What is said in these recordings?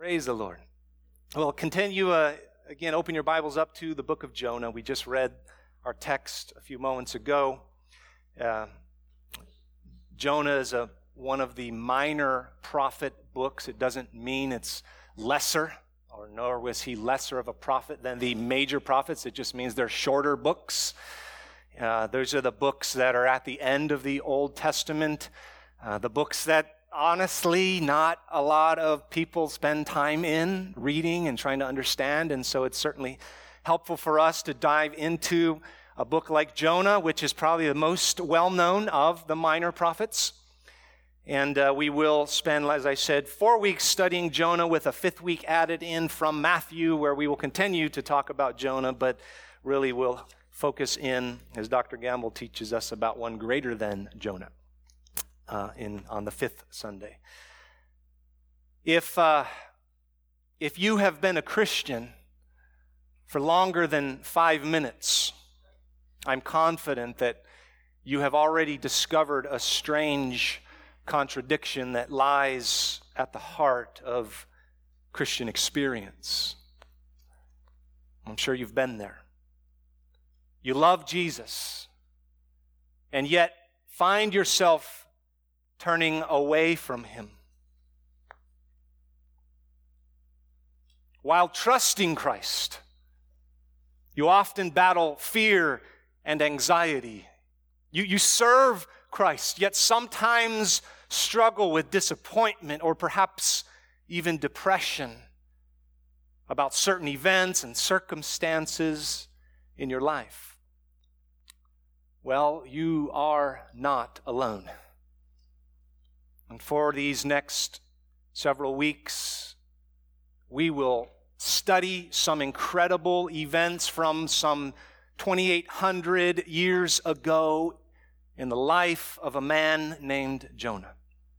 Praise the Lord. Well, continue, again, open your Bibles up to the book of Jonah. We just read our text a few moments ago. Jonah is one of the minor prophet books. It doesn't mean it's lesser, or nor was he lesser of a prophet than the major prophets. It just means they're shorter books. Those are the books that are at the end of the Old Testament, the books that honestly not a lot of people spend time in reading and trying to understand, and so it's certainly helpful for us to dive into a book like Jonah, which is probably the most well-known of the minor prophets. And we will spend, as I said, 4 weeks studying Jonah with a fifth week added in from Matthew, where we will continue to talk about Jonah, but really we'll focus in, as Dr. Gamble teaches us, about one greater than Jonah. On the fifth Sunday. If you have been a Christian for longer than 5 minutes, I'm confident that you have already discovered a strange contradiction that lies at the heart of Christian experience. I'm sure you've been there. You love Jesus, and yet find yourself turning away from him. While trusting Christ, you often battle fear and anxiety. You serve Christ, yet sometimes struggle with disappointment or perhaps even depression about certain events and circumstances in your life. Well, you are not alone. And for these next several weeks, we will study some incredible events from some 2,800 years ago in the life of a man named Jonah.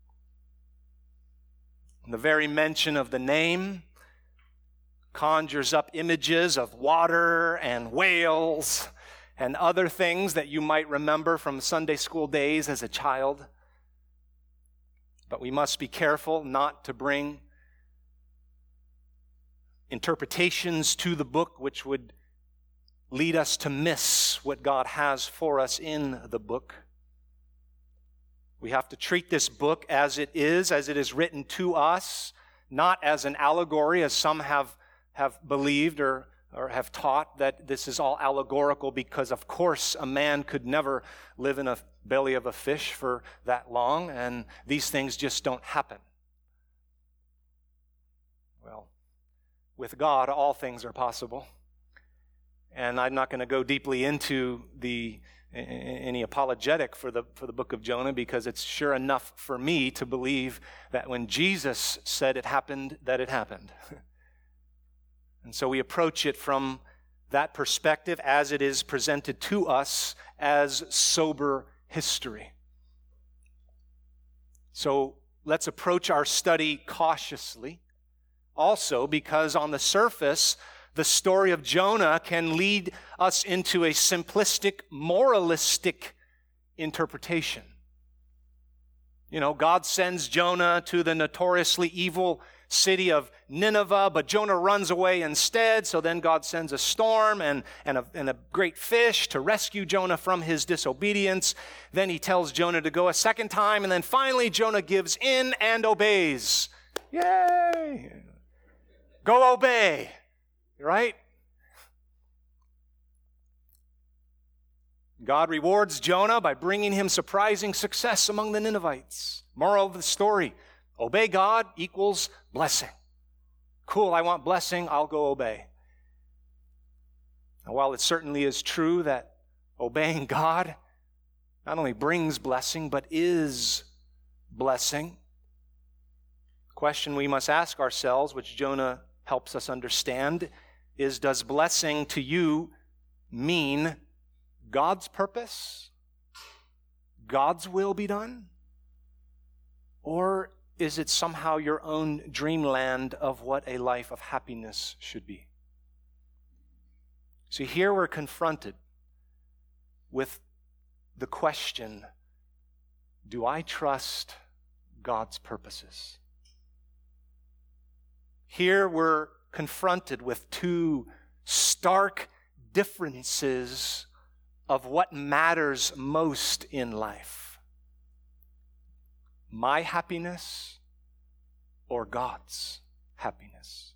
And the very mention of the name conjures up images of water and whales and other things that you might remember from Sunday school days as a child. But we must be careful not to bring interpretations to the book which would lead us to miss what God has for us in the book. We have to treat this book as it is written to us, not as an allegory, as some have believed or have taught that this is all allegorical, because of course a man could never live in a belly of a fish for that long, and these things just don't happen. Well, with God, all things are possible. And I'm not going to go deeply into any apologetic for the book of Jonah, because it's sure enough for me to believe that when Jesus said it happened, that it happened. And so we approach it from that perspective as it is presented to us as sober history. So let's approach our study cautiously. Also, because on the surface, the story of Jonah can lead us into a simplistic, moralistic interpretation. You know, God sends Jonah to the notoriously evil city of Nineveh, but Jonah runs away instead, so then God sends a storm and a great fish to rescue Jonah from his disobedience. Then he tells Jonah to go a second time, and then finally Jonah gives in and obeys. Yay! Go obey, right? God rewards Jonah by bringing him surprising success among the Ninevites. Moral of the story: obey God equals blessing. Cool, I want blessing, I'll go obey. And while it certainly is true that obeying God not only brings blessing, but is blessing, the question we must ask ourselves, which Jonah helps us understand, is: does blessing to you mean God's purpose? God's will be done? Or is it somehow your own dreamland of what a life of happiness should be? See, here we're confronted with the question, do I trust God's purposes? Here we're confronted with two stark differences of what matters most in life. My happiness or God's happiness.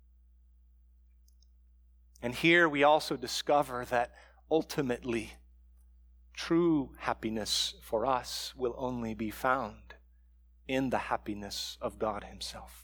And here we also discover that ultimately true happiness for us will only be found in the happiness of God Himself.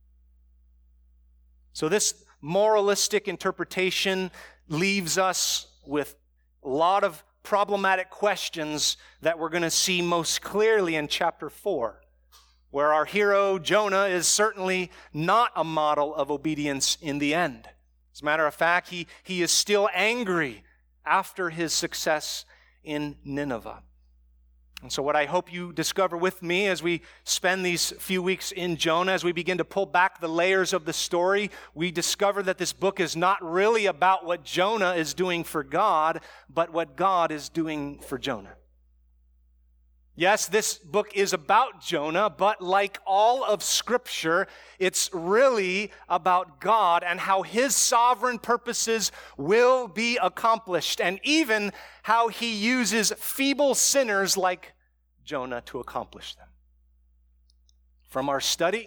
So this moralistic interpretation leaves us with a lot of problematic questions that we're going to see most clearly in chapter 4, where our hero Jonah is certainly not a model of obedience in the end. As a matter of fact, he is still angry after his success in Nineveh. And so what I hope you discover with me as we spend these few weeks in Jonah, as we begin to pull back the layers of the story, we discover that this book is not really about what Jonah is doing for God, but what God is doing for Jonah. Yes, this book is about Jonah, but like all of Scripture, it's really about God and how His sovereign purposes will be accomplished, and even how He uses feeble sinners like Jonah to accomplish them. From our study,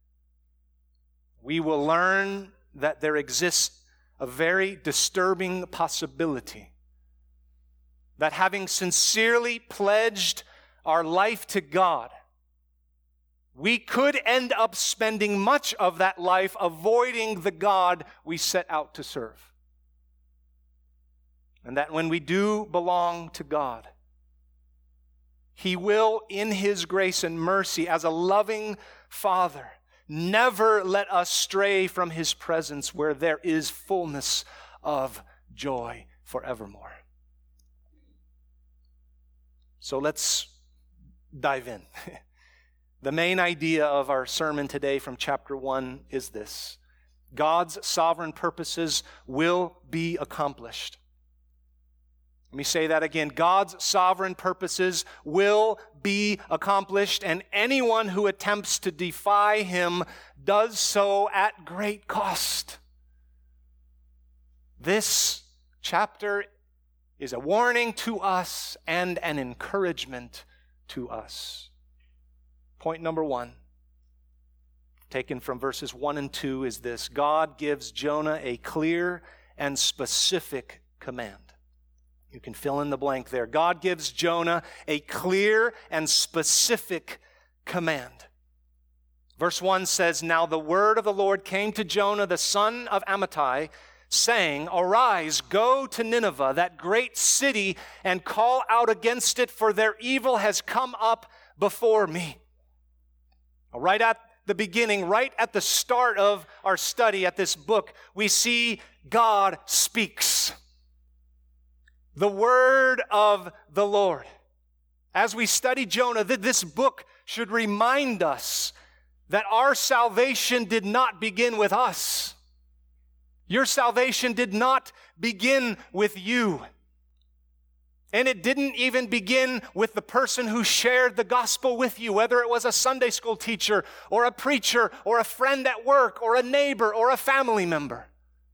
we will learn that there exists a very disturbing possibility that having sincerely pledged our life to God, we could end up spending much of that life avoiding the God we set out to serve. And that when we do belong to God, He will, in His grace and mercy, as a loving Father, never let us stray from His presence where there is fullness of joy forevermore. So let's dive in. The main idea of our sermon today from chapter 1 is this: God's sovereign purposes will be accomplished. Let me say that again. God's sovereign purposes will be accomplished, and anyone who attempts to defy Him does so at great cost. This chapter is a warning to us and an encouragement to us. Point number 1, taken from verses 1 and 2, is this: God gives Jonah a clear and specific command. You can fill in the blank there. God gives Jonah a clear and specific command. Verse 1 says, "Now the word of the Lord came to Jonah, the son of Amittai, saying, Arise, go to Nineveh, that great city, and call out against it, for their evil has come up before me." Right at the beginning, right at the start of our study at this book, we see God speaks. The word of the Lord. As we study Jonah, this book should remind us that our salvation did not begin with us. Your salvation did not begin with you. And it didn't even begin with the person who shared the gospel with you, whether it was a Sunday school teacher or a preacher or a friend at work or a neighbor or a family member.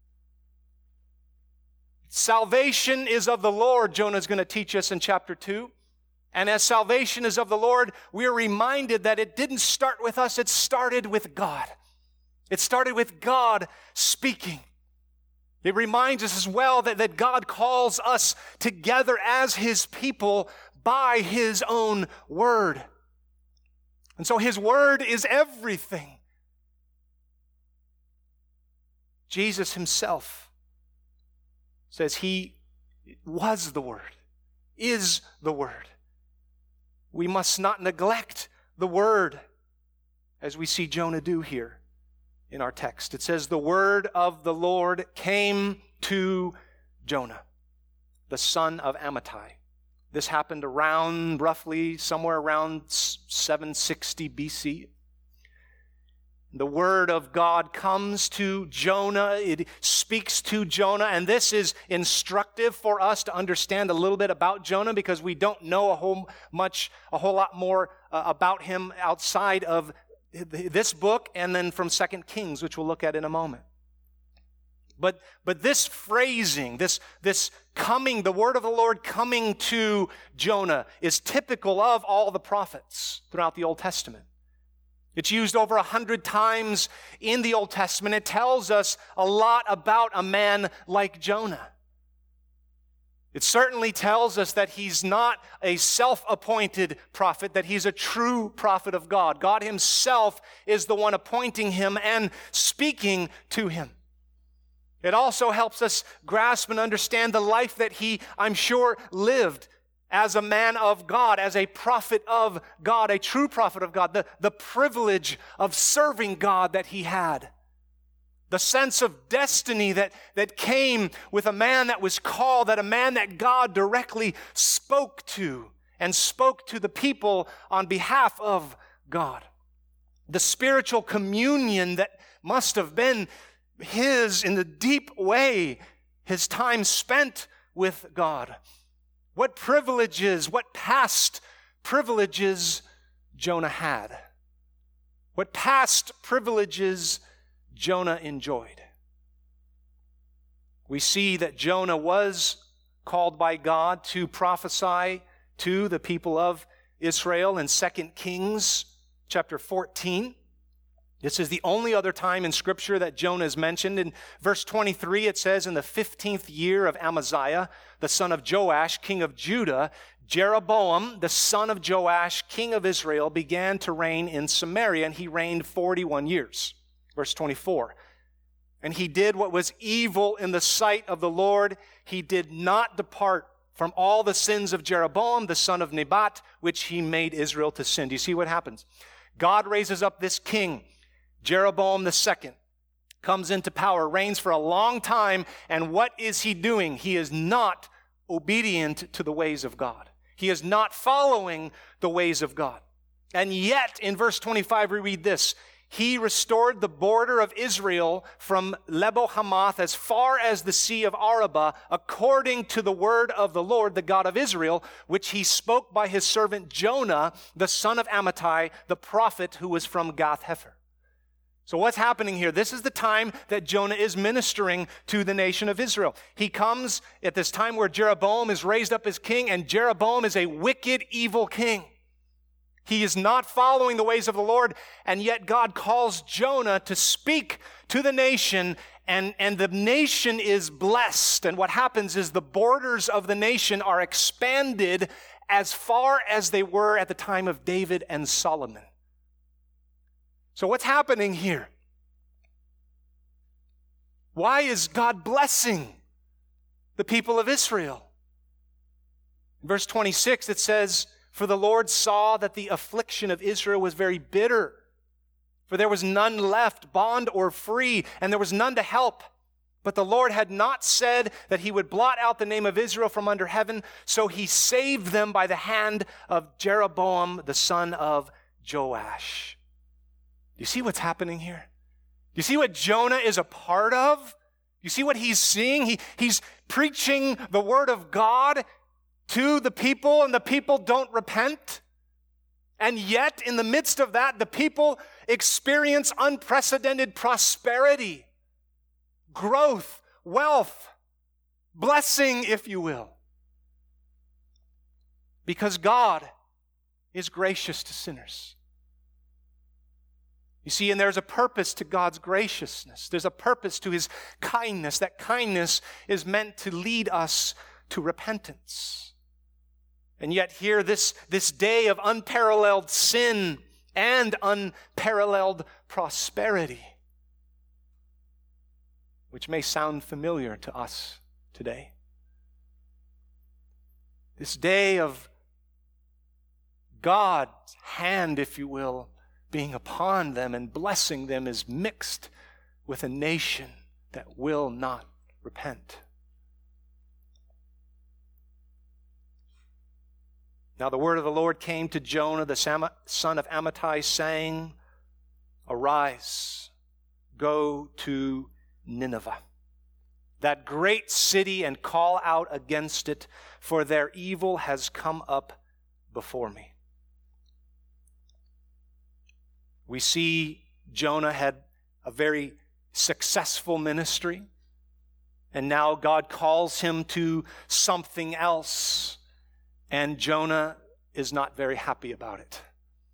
Salvation is of the Lord, Jonah is going to teach us in chapter 2. And as salvation is of the Lord, we are reminded that it didn't start with us, it started with God. It started with God speaking. It reminds us as well that God calls us together as His people by His own word. And so His word is everything. Jesus Himself says He was the Word, is the Word. We must not neglect the Word, as we see Jonah do here in our text. It says, the word of the Lord came to Jonah, the son of Amittai. This happened roughly somewhere around 760 BC. The word of God comes to Jonah. It speaks to Jonah, and this is instructive for us to understand a little bit about Jonah, because we don't know a whole lot more about him outside of this book and then from 2 Kings, which we'll look at in a moment. But this phrasing, this coming, the word of the Lord coming to Jonah is typical of all the prophets throughout the Old Testament. It's used over 100 times in the Old Testament. It tells us a lot about a man like Jonah. It certainly tells us that he's not a self-appointed prophet, that he's a true prophet of God. God himself is the one appointing him and speaking to him. It also helps us grasp and understand the life that he, I'm sure, lived as a man of God, as a prophet of God, a true prophet of God, the privilege of serving God that he had. The sense of destiny that came with a man that was called, that a man that God directly spoke to and spoke to the people on behalf of God. The spiritual communion that must have been his in the deep way, his time spent with God. What privileges, what past privileges Jonah had. What past privileges Jonah enjoyed. We see that Jonah was called by God to prophesy to the people of Israel in 2 Kings chapter 14. This is the only other time in Scripture that Jonah is mentioned. In verse 23, it says, in the 15th year of Amaziah, the son of Joash, king of Judah, Jeroboam, the son of Joash, king of Israel, began to reign in Samaria, and he reigned 41 years. Verse 24, and he did what was evil in the sight of the Lord. He did not depart from all the sins of Jeroboam, the son of Nebat, which he made Israel to sin. Do you see what happens? God raises up this king, Jeroboam II, comes into power, reigns for a long time, and what is he doing? He is not obedient to the ways of God. He is not following the ways of God. And yet, in verse 25, we read this, he restored the border of Israel from Lebo Hamath as far as the Sea of Arabah, according to the word of the Lord, the God of Israel, which he spoke by his servant Jonah, the son of Amittai, the prophet who was from Gath-Hepher. So what's happening here? This is the time that Jonah is ministering to the nation of Israel. He comes at this time where Jeroboam is raised up as king, and Jeroboam is a wicked, evil king. He is not following the ways of the Lord, and yet God calls Jonah to speak to the nation, and the nation is blessed. And what happens is the borders of the nation are expanded as far as they were at the time of David and Solomon. So what's happening here? Why is God blessing the people of Israel? In verse 26, it says, for the Lord saw that the affliction of Israel was very bitter, for there was none left, bond or free, and there was none to help. But the Lord had not said that he would blot out the name of Israel from under heaven, so he saved them by the hand of Jeroboam, the son of Joash. You see what's happening here? You see what Jonah is a part of? You see what he's seeing? He's preaching the word of God to the people, and the people don't repent. And yet, in the midst of that, the people experience unprecedented prosperity, growth, wealth, blessing, if you will. Because God is gracious to sinners. You see, and there's a purpose to God's graciousness. There's a purpose to his kindness. That kindness is meant to lead us to repentance. And yet here, this day of unparalleled sin and unparalleled prosperity, which may sound familiar to us today. This day of God's hand, if you will, being upon them and blessing them is mixed with a nation that will not repent. Now the word of the Lord came to Jonah, the son of Amittai, saying, arise, go to Nineveh, that great city, and call out against it, for their evil has come up before me. We see Jonah had a very successful ministry, and now God calls him to something else, and Jonah is not very happy about it.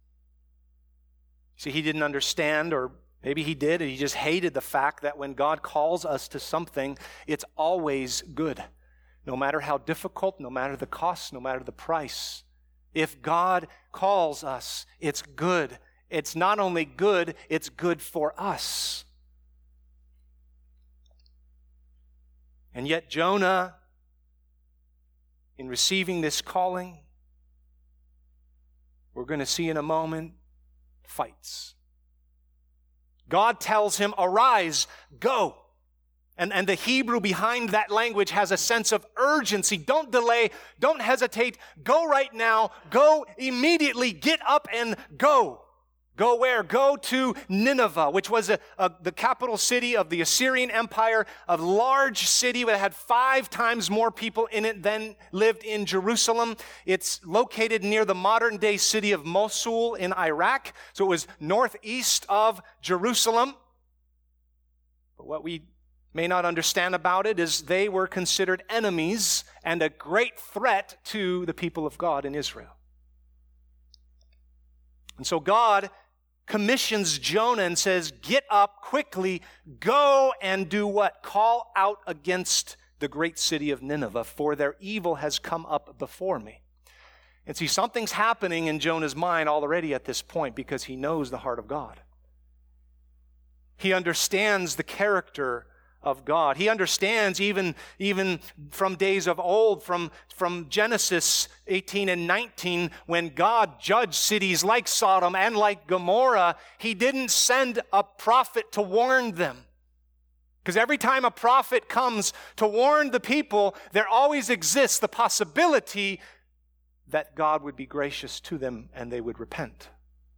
See, he didn't understand, or maybe he did, and he just hated the fact that when God calls us to something, it's always good. No matter how difficult, no matter the cost, no matter the price. If God calls us, it's good. It's not only good, it's good for us. And yet Jonah, in receiving this calling, we're going to see in a moment, fights. God tells him, arise, go. And the Hebrew behind that language has a sense of urgency. Don't delay, don't hesitate, go right now, go immediately, get up and go. Go where? Go to Nineveh, which was the capital city of the Assyrian Empire, a large city that had 5 times more people in it than lived in Jerusalem. It's located near the modern-day city of Mosul in Iraq, so it was northeast of Jerusalem. But what we may not understand about it is they were considered enemies and a great threat to the people of God in Israel. And so God commissions Jonah and says, get up quickly, go and do what? Call out against the great city of Nineveh, for their evil has come up before me. And see, something's happening in Jonah's mind already at this point because he knows the heart of God. He understands the character of God. He understands even from days of old, from Genesis 18 and 19, when God judged cities like Sodom and like Gomorrah, He didn't send a prophet to warn them. Because every time a prophet comes to warn the people, there always exists the possibility that God would be gracious to them and they would repent.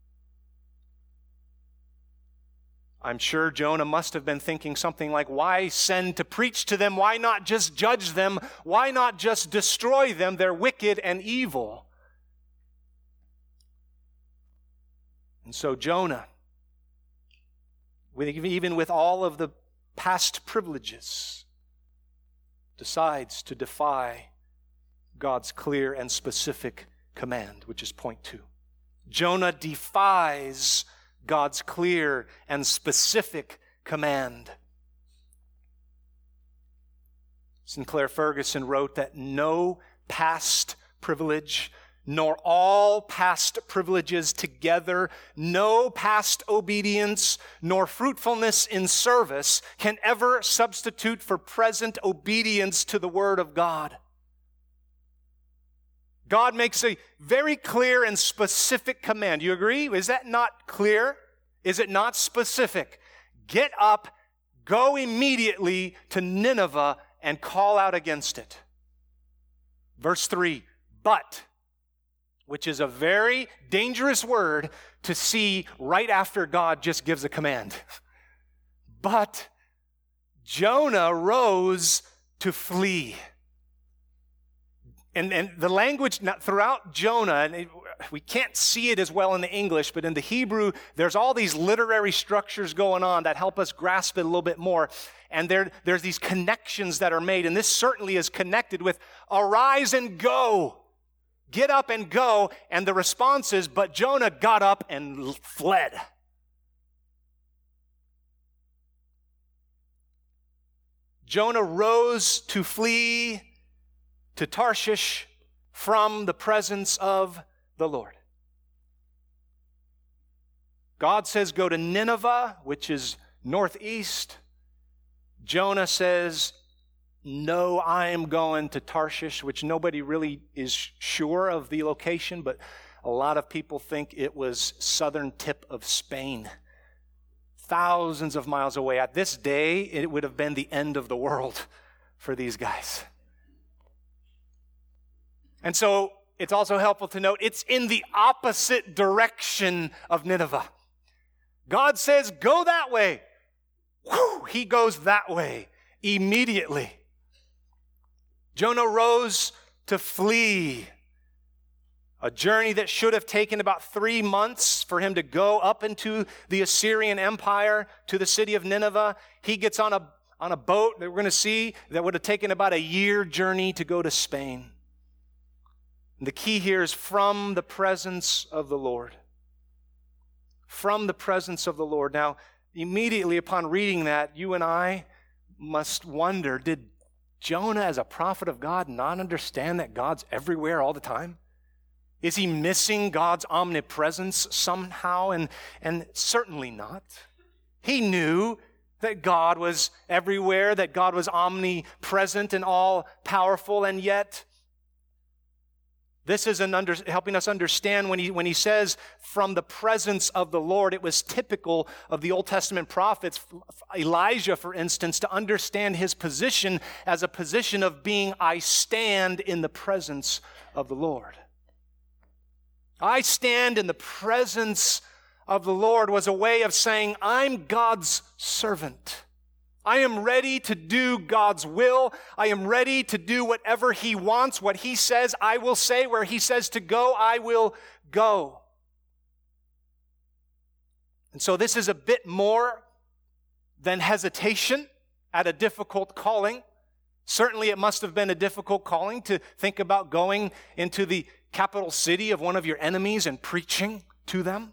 I'm sure Jonah must have been thinking something like, why send to preach to them? Why not just judge them? Why not just destroy them? They're wicked and evil. And so Jonah, even with all of the past privileges, decides to defy God's clear and specific command, which is point 2. Jonah defies God's clear and specific command. Sinclair Ferguson wrote that no past privilege, nor all past privileges together, no past obedience, nor fruitfulness in service can ever substitute for present obedience to the Word of God. God makes a very clear and specific command. You agree? Is that not clear? Is it not specific? Get up, go immediately to Nineveh and call out against it. Verse 3, but, which is a very dangerous word to see right after God just gives a command. But Jonah rose to flee. And the language throughout Jonah, and we can't see it as well in the English, but in the Hebrew, there's all these literary structures going on that help us grasp it a little bit more. And there's these connections that are made, and this certainly is connected with arise and go. Get up and go. And the response is, but Jonah got up and fled. Jonah rose to flee to Tarshish from the presence of the Lord. God says go to Nineveh, which is northeast. Jonah says, no, I am going to Tarshish, which nobody really is sure of the location, but a lot of people think it was southern tip of Spain, thousands of miles away. At this day, it would have been the end of the world for these guys. And so it's also helpful to note it's in the opposite direction of Nineveh. God says, go that way. Whew, he goes that way immediately. Jonah rose to flee. A journey that should have taken about 3 months for him to go up into the Assyrian Empire to the city of Nineveh. He gets on a boat that we're going to see that would have taken about a year journey to go to Spain. And the key here is from the presence of the Lord. From the presence of the Lord. Now, immediately upon reading that, you and I must wonder, did Jonah as a prophet of God not understand that God's everywhere all the time? Is he missing God's omnipresence somehow? And certainly not. He knew that God was everywhere, that God was omnipresent and all-powerful, and yet this is helping us understand when he says from the presence of the Lord. It was typical of the Old Testament prophets, Elijah, for instance, to understand his position as a position of being, I stand in the presence of the Lord. I stand in the presence of the Lord was a way of saying, I'm God's servant. I am ready to do God's will. I am ready to do whatever He wants. What He says, I will say. Where He says to go, I will go. And so this is a bit more than hesitation at a difficult calling. Certainly it must have been a difficult calling to think about going into the capital city of one of your enemies and preaching to them.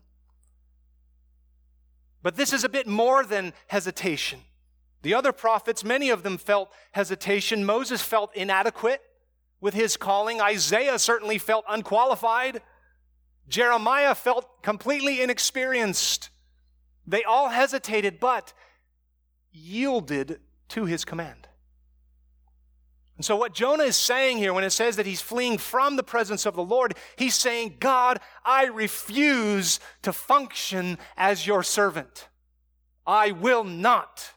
But this is a bit more than hesitation. The other prophets, many of them felt hesitation. Moses felt inadequate with his calling. Isaiah certainly felt unqualified. Jeremiah felt completely inexperienced. They all hesitated, but yielded to his command. And so what Jonah is saying here when it says that he's fleeing from the presence of the Lord, he's saying, God, I refuse to function as your servant. I will not.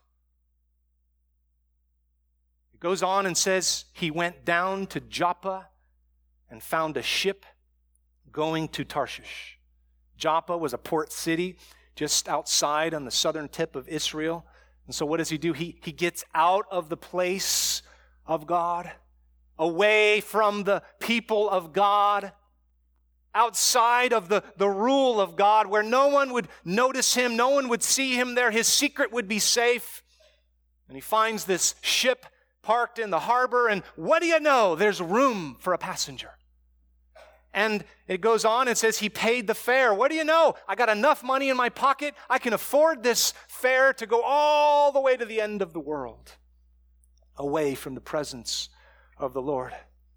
It goes on and says he went down to Joppa and found a ship going to Tarshish. Joppa was a port city just outside on the southern tip of Israel. And so what does he do? He gets out of the place of God, away from the people of God, outside of the rule of God, where no one would notice him, no one would see him there, his secret would be safe. And he finds this ship parked in the harbor, and what do you know? There's room for a passenger. And it goes on and says he paid the fare. What do you know? I got enough money in my pocket. I can afford this fare to go all the way to the end of the world, away from the presence of the Lord.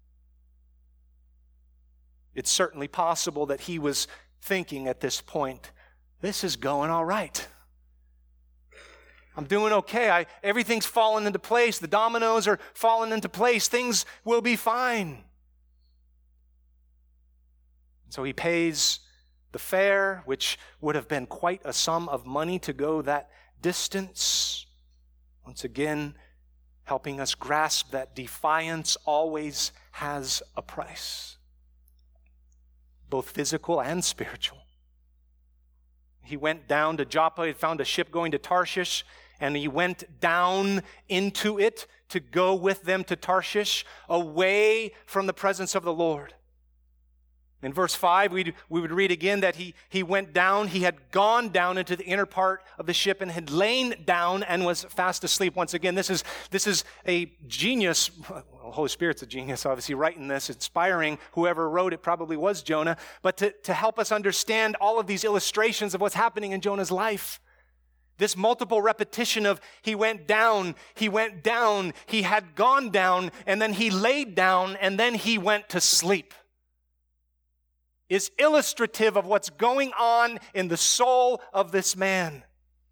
It's certainly possible that he was thinking at this point, this is going all right. I'm doing okay. Everything's fallen into place. The dominoes are falling into place. Things will be fine. So he pays the fare, which would have been quite a sum of money to go that distance. Once again, helping us grasp that defiance always has a price, both physical and spiritual. He went down to Joppa. He found a ship going to Tarshish, and he went down into it to go with them to Tarshish, away from the presence of the Lord. In verse 5, we would read again that he went down, he had gone down into the inner part of the ship and had lain down and was fast asleep. Once again, this is a genius. Well, the Holy Spirit's a genius, obviously, writing this, inspiring. Whoever wrote it probably was Jonah. But to help us understand all of these illustrations of what's happening in Jonah's life. This multiple repetition of he went down, he had gone down, and then he laid down, and then he went to sleep, is illustrative of what's going on in the soul of this man.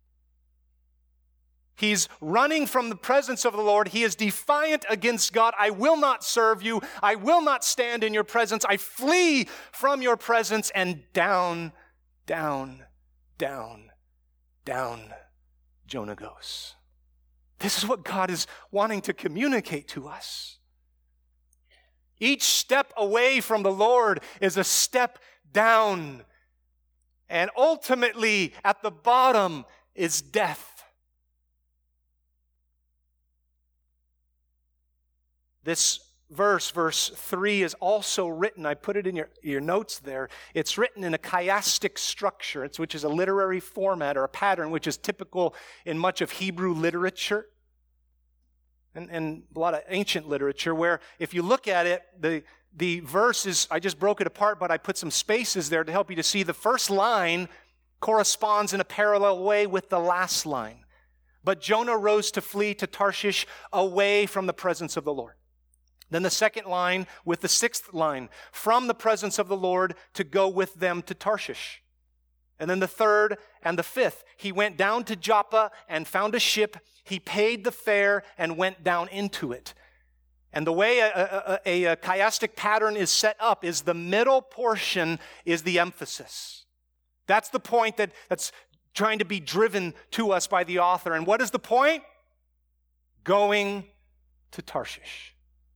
He's running from the presence of the Lord. He is defiant against God. I will not serve you. I will not stand in your presence. I flee from your presence. And down, down, down, down Jonah goes. This is what God is wanting to communicate to us. Each step away from the Lord is a step down. And ultimately, at the bottom is death. This verse 3, is also written, I put it in your notes there, it's written in a chiastic structure, which is a literary format or a pattern which is typical in much of Hebrew literature and a lot of ancient literature, where if you look at it, the verse is, I just broke it apart, but I put some spaces there to help you to see the first line corresponds in a parallel way with the last line. But Jonah rose to flee to Tarshish away from the presence of the Lord. Then the second line with the sixth line, from the presence of the Lord to go with them to Tarshish. And then the third and the fifth, he went down to Joppa and found a ship. He paid the fare and went down into it. And the way a chiastic pattern is set up is the middle portion is the emphasis. That's the point that's trying to be driven to us by the author. And what is the point? Going to Tarshish.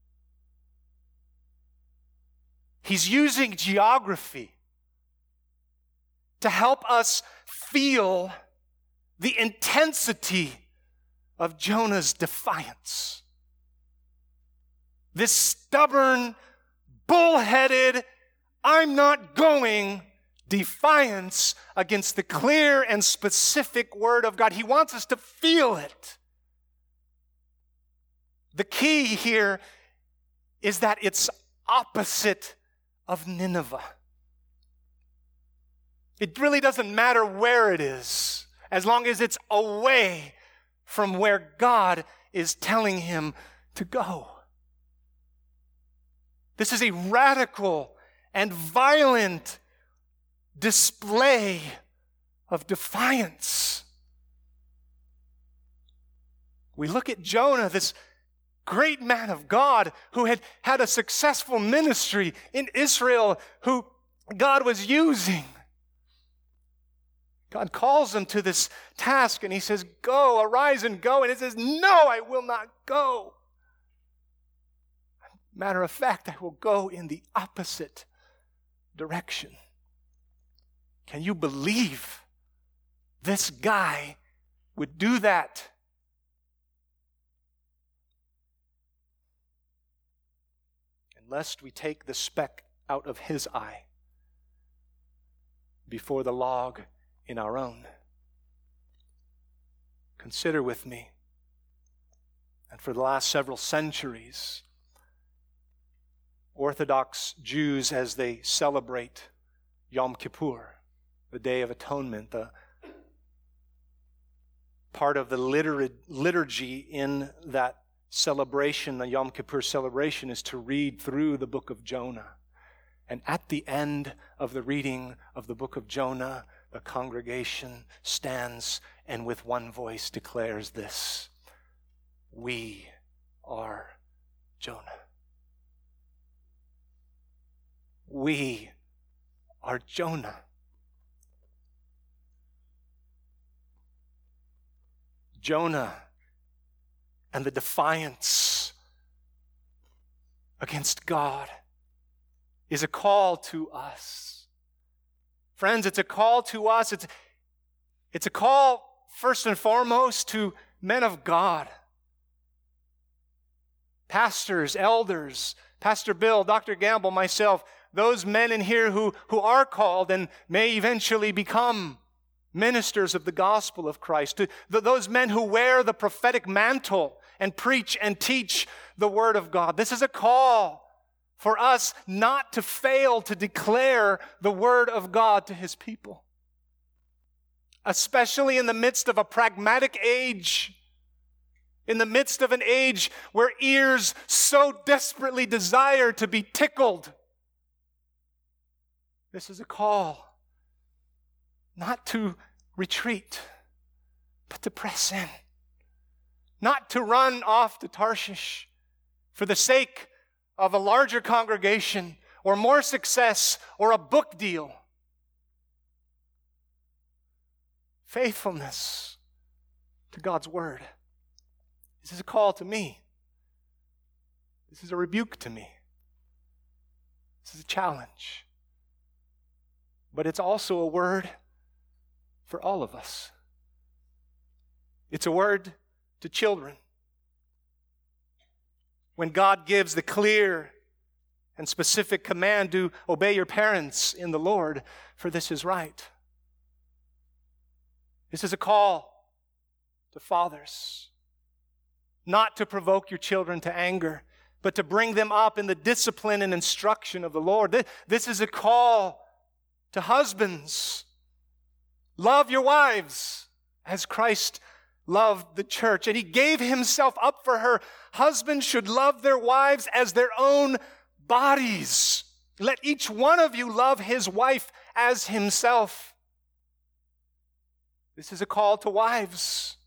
He's using geography to help us feel the intensity of Jonah's defiance. This stubborn, bullheaded, I'm not going defiance against the clear and specific word of God. He wants us to feel it. The key here is that it's opposite of Nineveh. It really doesn't matter where it is, as long as it's away from where God is telling him to go. This is a radical and violent display of defiance. We look at Jonah, this great man of God who had had a successful ministry in Israel, who God was using. God calls him to this task and he says, go, arise and go. And he says, no, I will not go. Matter of fact, I will go in the opposite direction. Can you believe this guy would do that? And lest we take the speck out of his eye before the log in our own. Consider with me, and for the last several centuries, Orthodox Jews, as they celebrate Yom Kippur, the Day of Atonement, the part of the liturgy in that celebration, the Yom Kippur celebration, is to read through the book of Jonah. And at the end of the reading of the book of Jonah, the congregation stands and with one voice declares this: we are Jonah. We are Jonah. Jonah and the defiance against God is a call to us. Friends, it's a call to us. It's a call, first and foremost, to men of God. Pastors, elders, Pastor Bill, Dr. Gamble, myself, those men in here who are called and may eventually become ministers of the gospel of Christ. To those men who wear the prophetic mantle and preach and teach the word of God. This is a call for us not to fail to declare the word of God to his people. Especially in the midst of a pragmatic age, in the midst of an age where ears so desperately desire to be tickled. This is a call not to retreat, but to press in. Not to run off to Tarshish for the sake of a larger congregation or more success or a book deal. Faithfulness to God's word. This is a call to me. This is a rebuke to me. This is a challenge. But it's also a word for all of us. It's a word to children. when God gives the clear and specific command to obey your parents in the Lord, for this is right. This is a call to fathers, not to provoke your children to anger, but to bring them up in the discipline and instruction of the Lord. This is a call to husbands. Love your wives as Christ loved the church, and he gave himself up for her. Husbands should love their wives as their own bodies. Let each one of you love his wife as himself. This is a call to wives.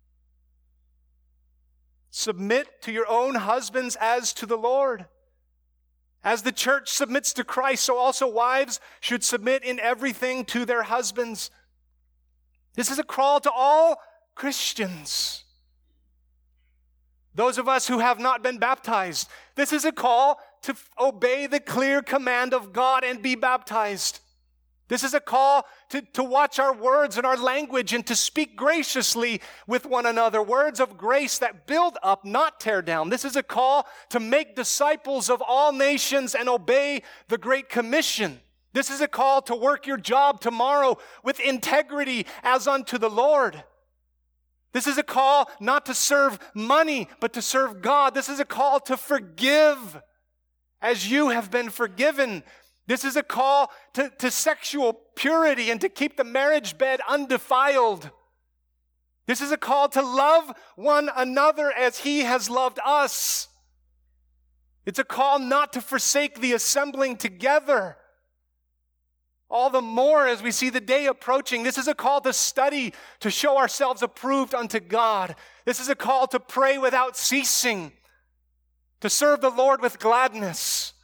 Submit to your own husbands as to the Lord. As the church submits to Christ, so also wives should submit in everything to their husbands. This is a call to all Christians. Those of us who have not been baptized, this is a call to obey the clear command of God and be baptized. This is a call to watch our words and our language and to speak graciously with one another, words of grace that build up, not tear down. This is a call to make disciples of all nations and obey the Great Commission. This is a call to work your job tomorrow with integrity as unto the Lord. This is a call not to serve money, but to serve God. This is a call to forgive as you have been forgiven. This is a call to sexual purity and to keep the marriage bed undefiled. This is a call to love one another as he has loved us. It's a call not to forsake the assembling together. All the more as we see the day approaching. This is a call to study, to show ourselves approved unto God. This is a call to pray without ceasing, to serve the Lord with gladness.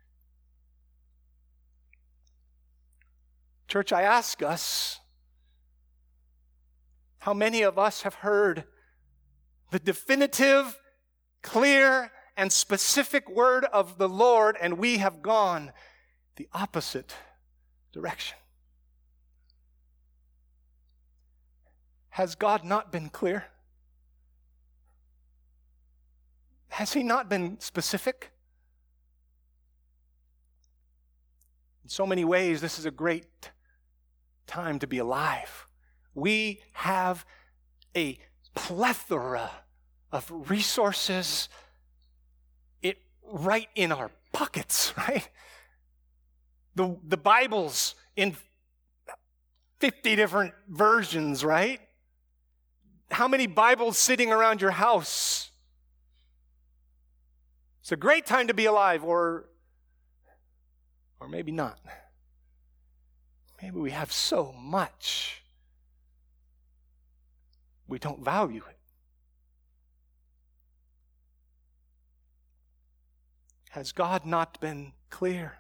Church, I ask us, how many of us have heard the definitive, clear, and specific word of the Lord, and we have gone the opposite direction? Has God not been clear? Has he not been specific? In so many ways, this is a great time to be alive. We have a plethora of resources right in our pockets, right? The Bible's in 50 different versions, right? How many Bibles sitting around your house? It's a great time to be alive, or maybe not. Maybe we have so much, we don't value it. Has God not been clear?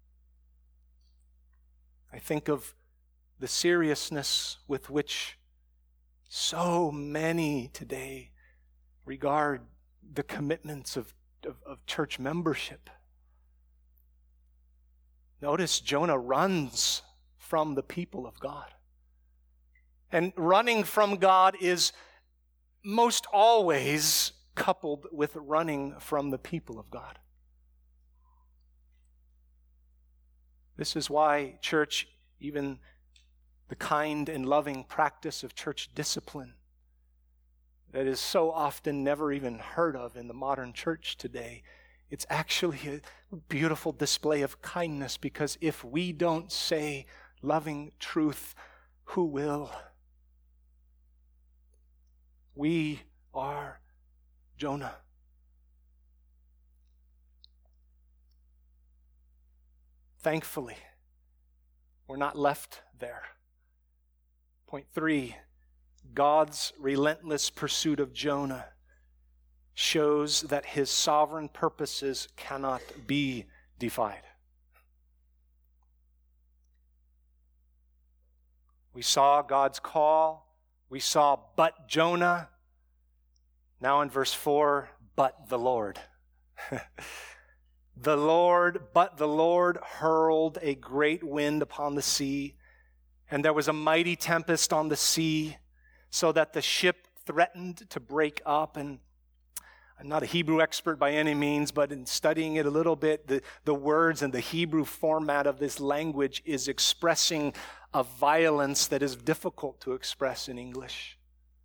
I think of the seriousness with which so many today regard the commitments of church membership. Notice Jonah runs from the people of God. And running from God is most always coupled with running from the people of God. This is why, church, even the kind and loving practice of church discipline that is so often never even heard of in the modern church today, it's actually a beautiful display of kindness, because if we don't say loving truth, who will? We are Jonah. Thankfully, we're not left there. Point 3, God's relentless pursuit of Jonah shows that his sovereign purposes cannot be defied. We saw God's call. We saw but Jonah. Now in verse 4, but the Lord. But the Lord hurled a great wind upon the sea, and there was a mighty tempest on the sea, so that the ship threatened to break up. And I'm not a Hebrew expert by any means, but in studying it a little bit, the words and the Hebrew format of this language is expressing a violence that is difficult to express in English.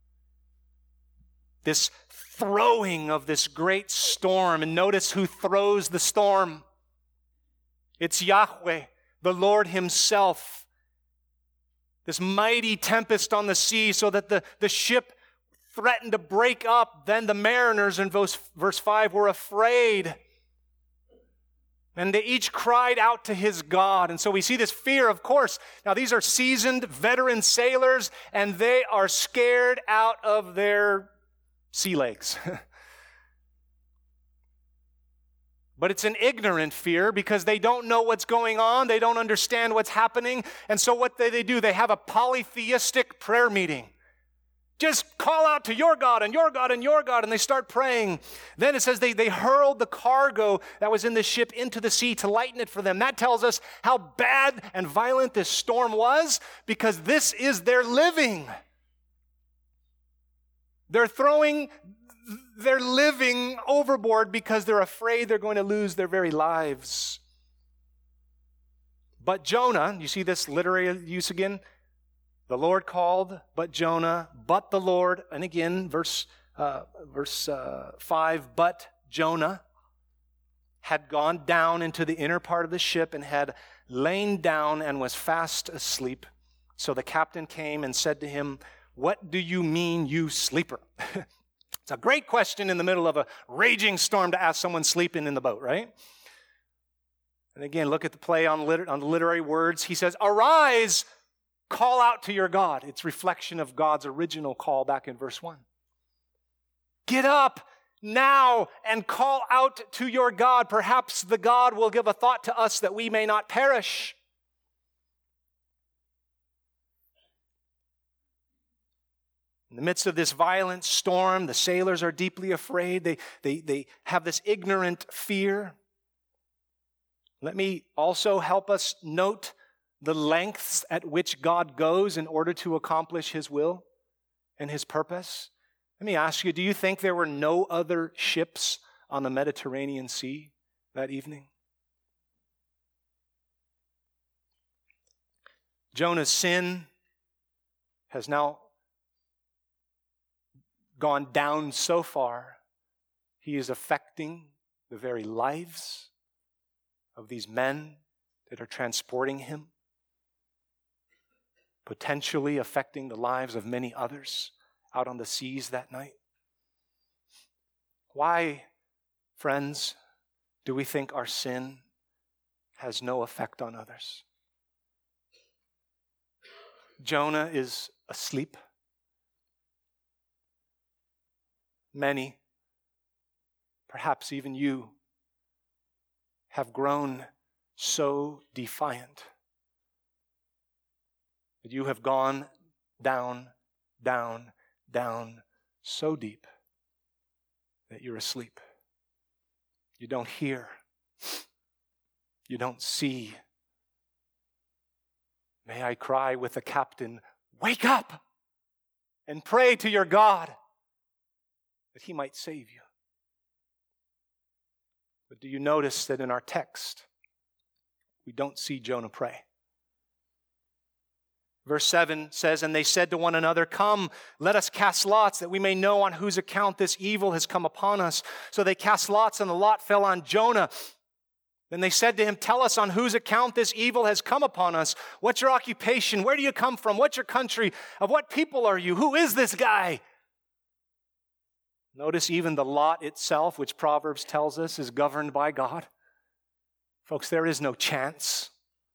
This throwing of this great storm, and notice who throws the storm. It's Yahweh, the Lord himself. This mighty tempest on the sea so that the ship threatened to break up. Then the mariners in verse 5 were afraid. And they each cried out to his God. And so we see this fear, of course. Now these are seasoned veteran sailors, and they are scared out of their sea legs. But it's an ignorant fear because they don't know what's going on. They don't understand what's happening. And so what they do, they have a polytheistic prayer meeting. Just call out to your God and your God and your God, and they start praying. Then it says they hurled the cargo that was in the ship into the sea to lighten it for them. That tells us how bad and violent this storm was, because this is their living. They're throwing their living overboard because they're afraid they're going to lose their very lives. But Jonah, you see this literary use again? The Lord called, but Jonah, but the Lord, and again, verse 5, but Jonah had gone down into the inner part of the ship and had lain down and was fast asleep. So the captain came and said to him, "What do you mean, you sleeper?" It's a great question in the middle of a raging storm to ask someone sleeping in the boat, right? And again, look at the play on the literary words. He says, "Arise, call out to your God." It's reflection of God's original call back in verse 1. Get up now and call out to your God. Perhaps the God will give a thought to us that we may not perish. In the midst of this violent storm, the sailors are deeply afraid. They have this ignorant fear. Let me also help us note the lengths at which God goes in order to accomplish his will and his purpose. Let me ask you, do you think there were no other ships on the Mediterranean Sea that evening? Jonah's sin has now gone down so far, he is affecting the very lives of these men that are transporting him, potentially affecting the lives of many others out on the seas that night. Why, friends, do we think our sin has no effect on others? Jonah is asleep. Many, perhaps even you, have grown so defiant that you have gone down, down, down so deep that you're asleep. You don't hear. You don't see. May I cry with the captain, wake up and pray to your God that he might save you. But do you notice that in our text, we don't see Jonah pray? Verse 7 says, "And they said to one another, 'Come, let us cast lots, that we may know on whose account this evil has come upon us.' So they cast lots, and the lot fell on Jonah. Then they said to him, 'Tell us on whose account this evil has come upon us. What's your occupation? Where do you come from? What's your country? Of what people are you? Who is this guy?' Notice even the lot itself, which Proverbs tells us is governed by God. Folks, there is no chance.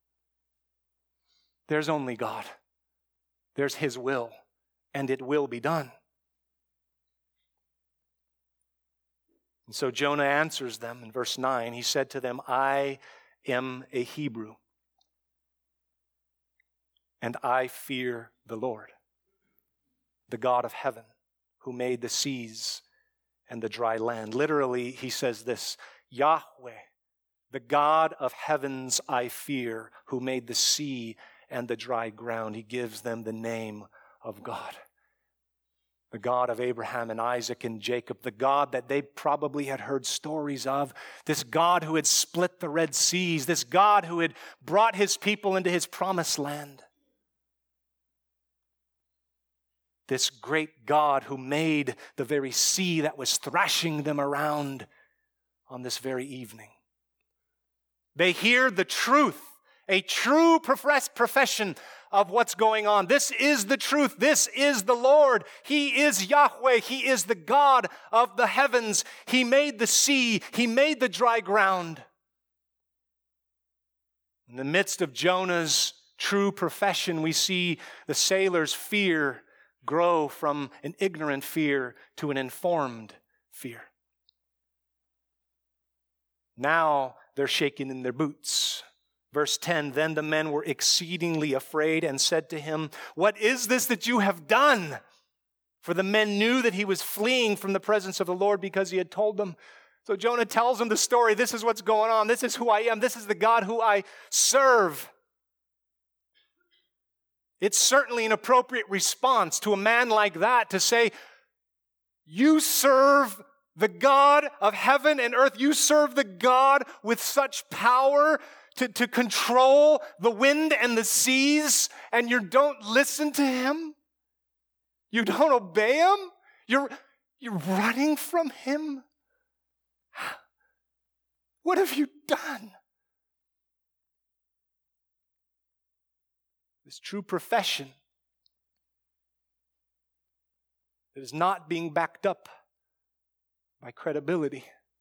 There's only God. There's his will, and it will be done. And so Jonah answers them in verse 9. He said to them, 'I am a Hebrew, and I fear the Lord, the God of heaven, who made the seas and the dry land.'" Literally, he says this, "Yahweh, the God of heavens I fear, who made the sea and the dry ground." He gives them the name of God. The God of Abraham and Isaac and Jacob, the God that they probably had heard stories of, this God who had split the Red Seas, this God who had brought his people into his promised land. This great God who made the very sea that was thrashing them around on this very evening. They hear the truth, a true profession of what's going on. This is the truth. This is the Lord. He is Yahweh. He is the God of the heavens. He made the sea. He made the dry ground. In the midst of Jonah's true profession, we see the sailors' fear grow from an ignorant fear to an informed fear. Now they're shaking in their boots. Verse 10, then the men were exceedingly afraid and said to him, what is this that you have done? For the men knew that he was fleeing from the presence of the Lord because he had told them. So Jonah tells them the story. This is what's going on. This is who I am. This is the God who I serve. It's certainly an appropriate response to a man like that to say, you serve the God of heaven and earth. You serve the God with such power to control the wind and the seas, and you don't listen to him? You don't obey him? You're running from him? What have you done? This true profession that is not being backed up by credibility.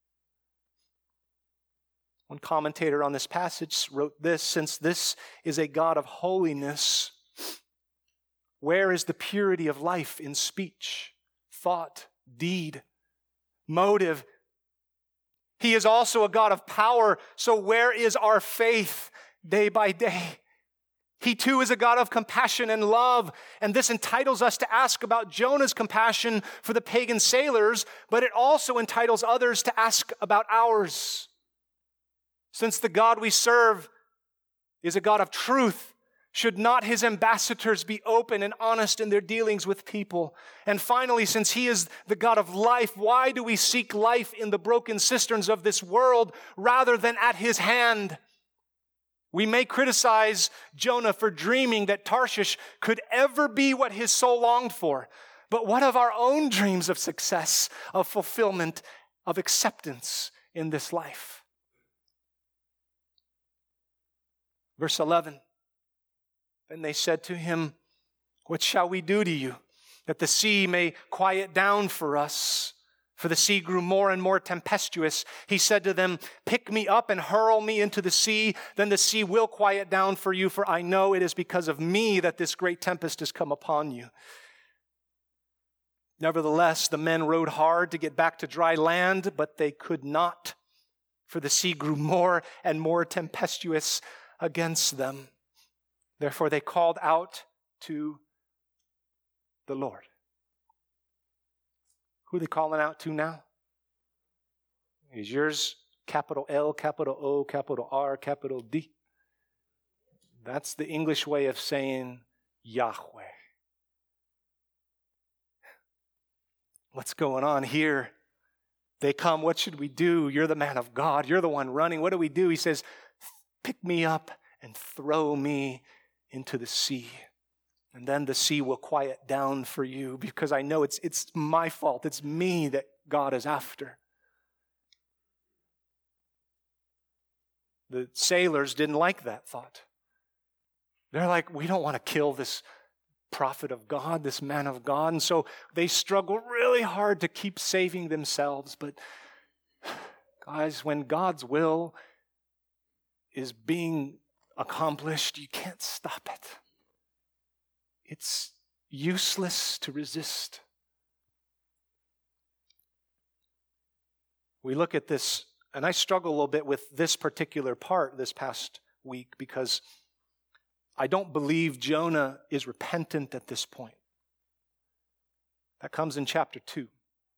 One commentator on this passage wrote this, since this is a God of holiness, where is the purity of life in speech, thought, deed, motive? He is also a God of power, so where is our faith day by day? He too is a God of compassion and love, and this entitles us to ask about Jonah's compassion for the pagan sailors, but it also entitles others to ask about ours. Since the God we serve is a God of truth, should not his ambassadors be open and honest in their dealings with people? And finally, since he is the God of life, why do we seek life in the broken cisterns of this world rather than at his hand? We may criticize Jonah for dreaming that Tarshish could ever be what his soul longed for. But what of our own dreams of success, of fulfillment, of acceptance in this life? Verse 11, and they said to him, what shall we do to you, that the sea may quiet down for us? For the sea grew more and more tempestuous. He said to them, pick me up and hurl me into the sea, then the sea will quiet down for you, for I know it is because of me that this great tempest has come upon you. Nevertheless, the men rowed hard to get back to dry land, but they could not, for the sea grew more and more tempestuous against them. Therefore they called out to the Lord. Who are they calling out to now? Is yours capital L, capital O, capital R, capital D? That's the English way of saying Yahweh. What's going on here? They come, what should we do? You're the man of God. You're the one running. What do we do? He says, pick me up and throw me into the sea. And then the sea will quiet down for you, because I know it's my fault. It's me that God is after. The sailors didn't like that thought. They're like, we don't want to kill this prophet of God, this man of God. And so they struggle really hard to keep saving themselves. But guys, when God's will is being accomplished, you can't stop it. It's useless to resist. We look at this, and I struggle a little bit with this particular part this past week because I don't believe Jonah is repentant at this point. That comes in chapter 2.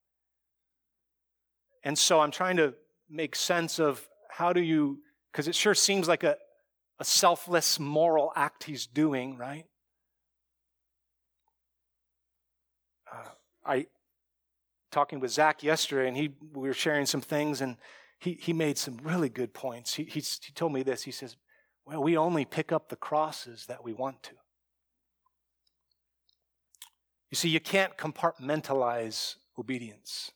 And so I'm trying to make sense of how do you, because it sure seems like a selfless moral act he's doing, right? I talking with Zach yesterday, and we were sharing some things, and he made some really good points. He told me this. He says, well, we only pick up the crosses that we want to. You see, you can't compartmentalize obedience.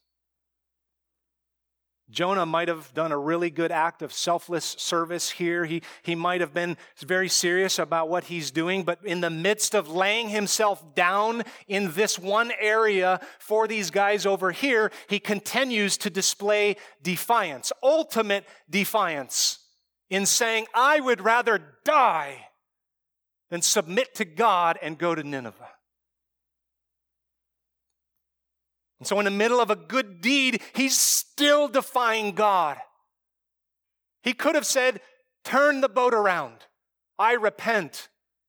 Jonah might have done a really good act of selfless service here. He might have been very serious about what he's doing, but in the midst of laying himself down in this one area for these guys over here, he continues to display defiance, ultimate defiance, in saying, I would rather die than submit to God and go to Nineveh. And so in the middle of a good deed, he's still defying God. He could have said, turn the boat around. I repent.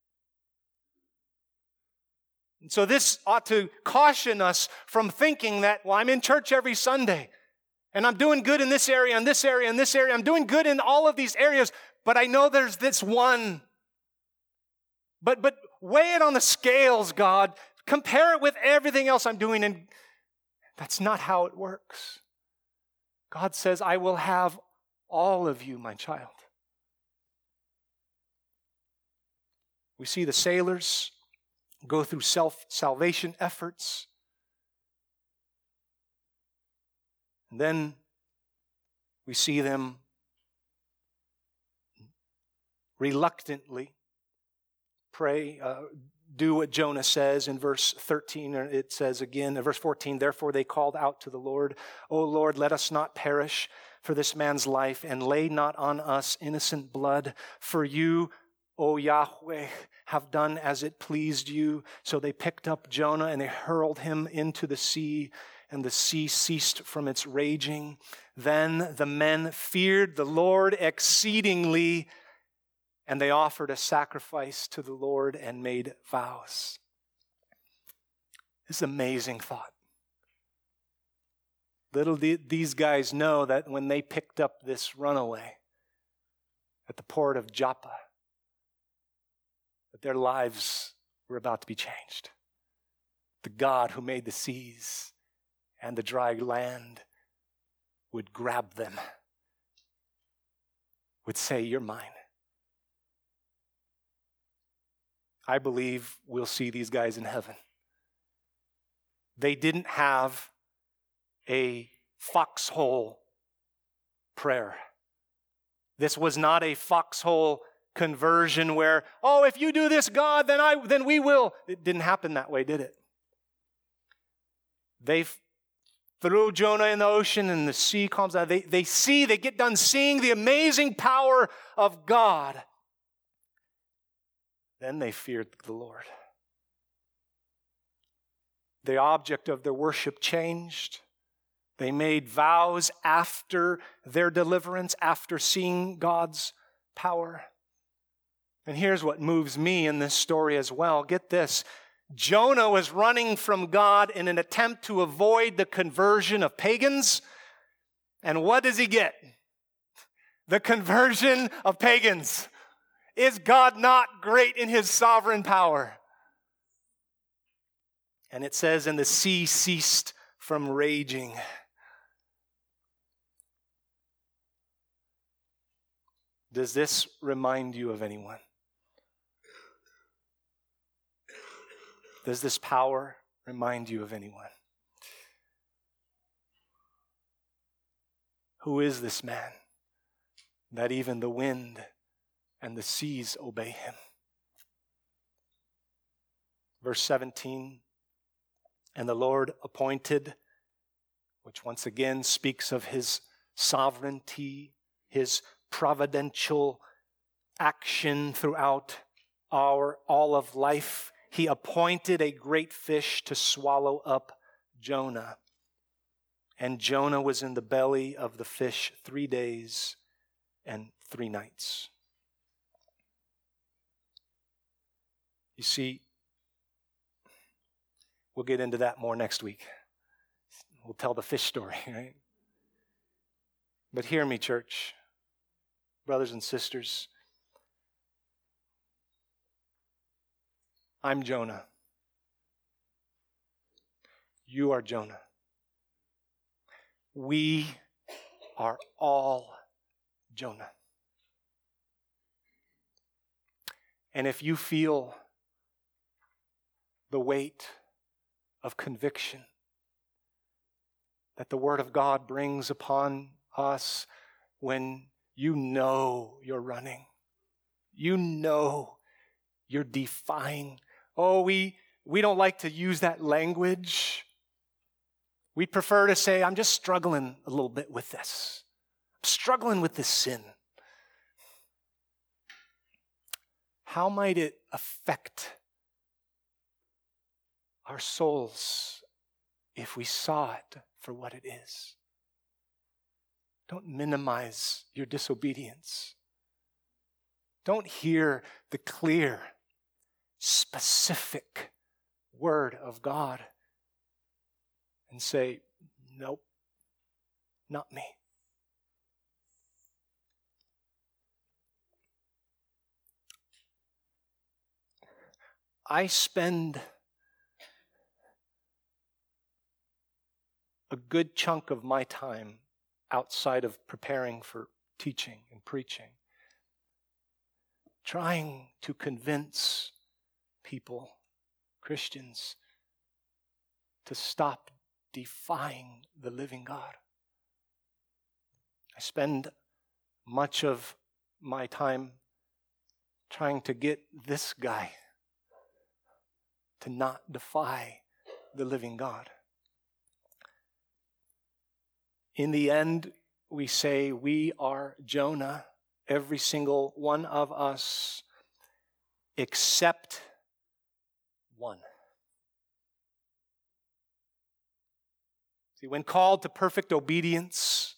And so this ought to caution us from thinking that, well, I'm in church every Sunday, and I'm doing good in this area, and this area, and this area. I'm doing good in all of these areas, but I know there's this one. But weigh it on the scales, God. Compare it with everything else I'm doing, and that's not how it works. God says, I will have all of you, my child. We see the sailors go through self-salvation efforts. And then we see them reluctantly pray, do what Jonah says in verse 13. It says again in verse 14, therefore they called out to the Lord, O Lord, let us not perish for this man's life, and lay not on us innocent blood. For you, O Yahweh, have done as it pleased you. So they picked up Jonah and they hurled him into the sea, and the sea ceased from its raging. Then the men feared the Lord exceedingly, and they offered a sacrifice to the Lord and made vows. This is an amazing thought. Little did these guys know that when they picked up this runaway at the port of Joppa, that their lives were about to be changed. The God who made the seas and the dry land would grab them, would say, you're mine. I believe we'll see these guys in heaven. They didn't have a foxhole prayer. This was not a foxhole conversion where, oh, if you do this, God, then we will. It didn't happen that way, did it? They threw Jonah in the ocean and the sea calms down. They get done seeing the amazing power of God. Then they feared the Lord. The object of their worship changed. They made vows after their deliverance, after seeing God's power. And here's what moves me in this story as well. Get this. Jonah was running from God in an attempt to avoid the conversion of pagans. And what does he get? The conversion of pagans. Is God not great in his sovereign power? And it says, and the sea ceased from raging. Does this remind you of anyone? Does this power remind you of anyone? Who is this man that even the wind and the seas obey him? Verse 17, and the Lord appointed, which once again speaks of his sovereignty, his providential action throughout all of life. He appointed a great fish to swallow up Jonah. And Jonah was in the belly of the fish 3 days and 3 nights. You see, we'll get into that more next week. We'll tell the fish story, right? But hear me, church, brothers and sisters. I'm Jonah. You are Jonah. We are all Jonah. And if you feel the weight of conviction that the Word of God brings upon us when you know you're running, you know you're defying. Oh, we don't like to use that language. We prefer to say, I'm just struggling a little bit with this. I'm struggling with this sin. How might it affect our souls if we saw it for what it is? Don't minimize your disobedience. Don't hear the clear, specific word of God and say, nope, not me. I spend a good chunk of my time outside of preparing for teaching and preaching, trying to convince people, Christians, to stop defying the living God. I spend much of my time trying to get this guy to not defy the living God. In the end, we say we are Jonah, every single one of us, except one. See, when called to perfect obedience,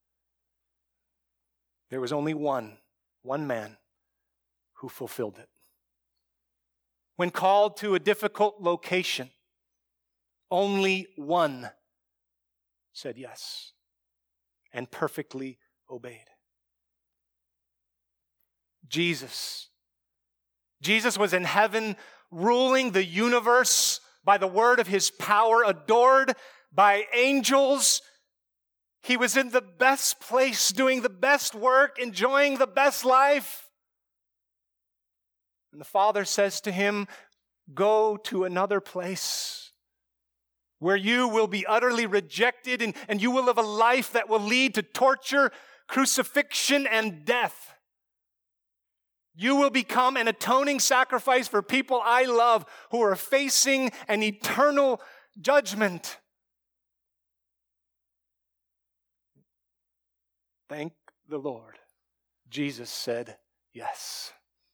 there was only one man who fulfilled it. When called to a difficult location, only one said yes and perfectly obeyed. Jesus was in heaven, ruling the universe by the word of his power, adored by angels. He was in the best place, doing the best work, enjoying the best life. And the Father says to him, go to another place where you will be utterly rejected and you will live a life that will lead to torture, crucifixion, and death. You will become an atoning sacrifice for people I love who are facing an eternal judgment. Thank the Lord. Jesus said yes.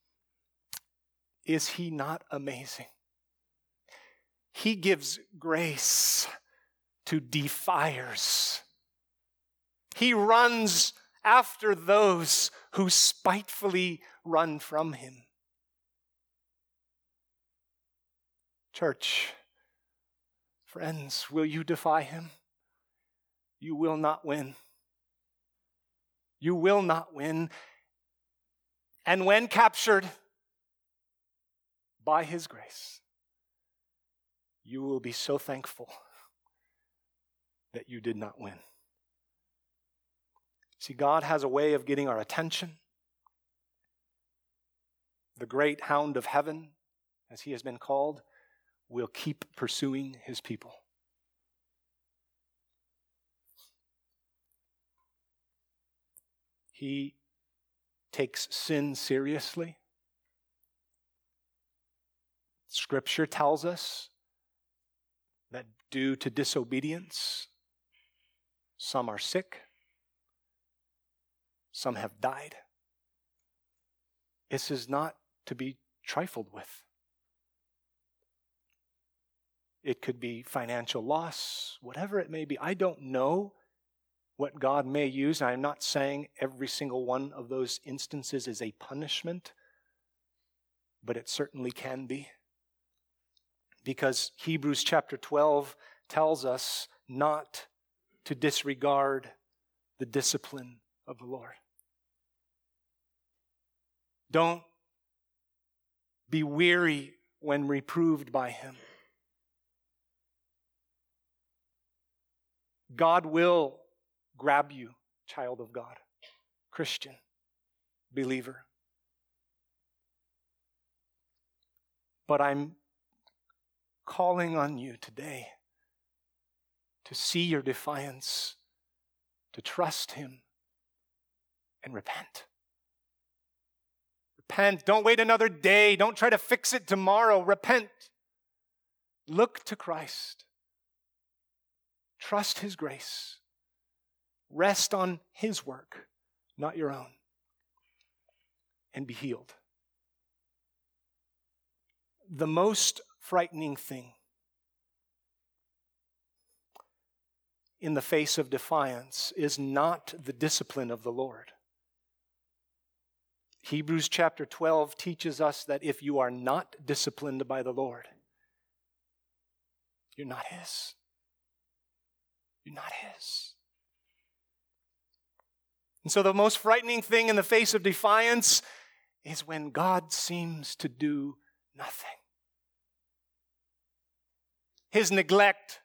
Is he not amazing? He gives grace to defiers. He runs after those who spitefully run from him. Church, friends, will you defy him? You will not win. You will not win. And when captured by his grace, you will be so thankful that you did not win. See, God has a way of getting our attention. The great hound of heaven, as he has been called, will keep pursuing his people. He takes sin seriously. Scripture tells us that due to disobedience, some are sick, some have died. This is not to be trifled with. It could be financial loss, whatever it may be. I don't know what God may use. I'm not saying every single one of those instances is a punishment, but it certainly can be. Because Hebrews chapter 12 tells us not to disregard the discipline of the Lord. Don't be weary when reproved by him. God will grab you, child of God, Christian, believer. But I'm calling on you today to see your defiance, to trust Him, and repent. Repent. Don't wait another day. Don't try to fix it tomorrow. Repent. Look to Christ. Trust His grace. Rest on His work, not your own, and be healed. The most frightening thing in the face of defiance is not the discipline of the Lord. Hebrews chapter 12 teaches us that if you are not disciplined by the Lord, you're not His. You're not His. And so the most frightening thing in the face of defiance is when God seems to do nothing. His neglect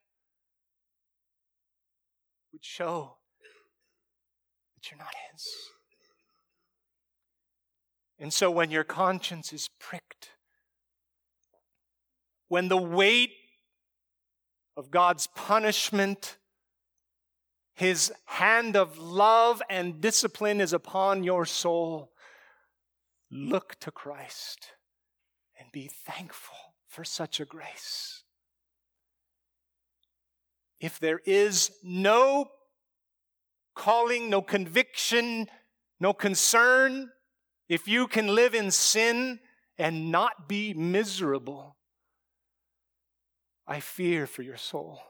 would show that you're not His. And so when your conscience is pricked, when the weight of God's punishment, His hand of love and discipline is upon your soul, look to Christ and be thankful for such a grace. If there is no calling, no conviction, no concern, if you can live in sin and not be miserable, I fear for your soul.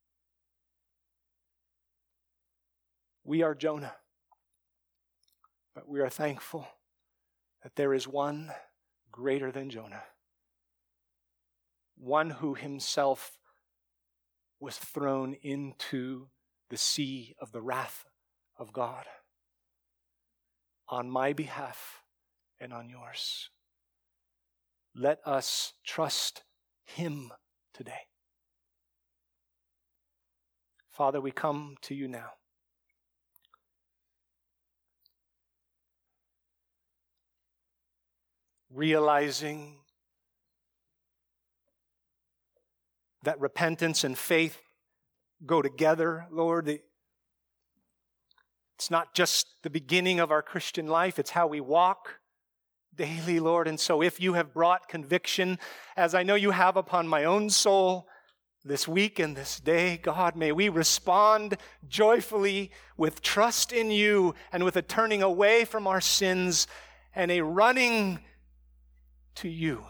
We are Jonah, but we are thankful that there is one greater than Jonah, one who himself was thrown into the sea of the wrath of God on my behalf and on yours. Let us trust Him today. Father, we come to you now. Realizing that repentance and faith go together, Lord. It's not just the beginning of our Christian life, it's how we walk daily, Lord. And so if you have brought conviction, as I know you have upon my own soul this week and this day, God, may we respond joyfully with trust in you and with a turning away from our sins and a running to you.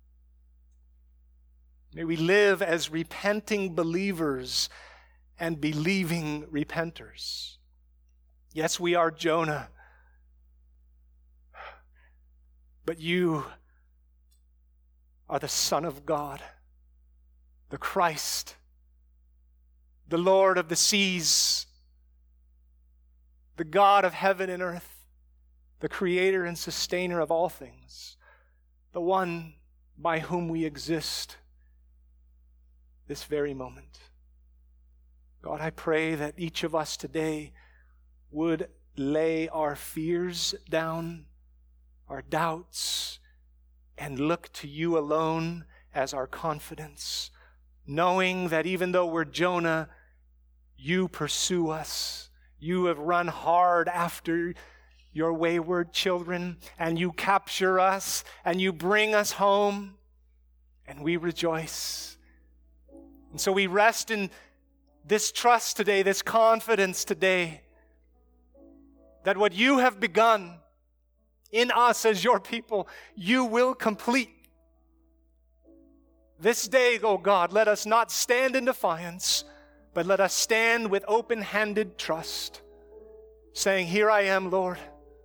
May we live as repenting believers and believing repenters. Yes, we are Jonah, but you are the Son of God, the Christ, the Lord of the seas, the God of heaven and earth, the creator and sustainer of all things, the one by whom we exist this very moment. God, I pray that each of us today would lay our fears down, our doubts, and look to you alone as our confidence, knowing that even though we're Jonah, you pursue us. You have run hard after your wayward children, and you capture us, and you bring us home, and we rejoice. And so we rest in this trust today, this confidence today, that what you have begun in us as your people, you will complete. This day, oh God, let us not stand in defiance, but let us stand with open-handed trust, saying, here I am, Lord,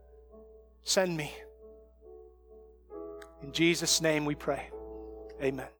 send me. In Jesus' name we pray. Amen.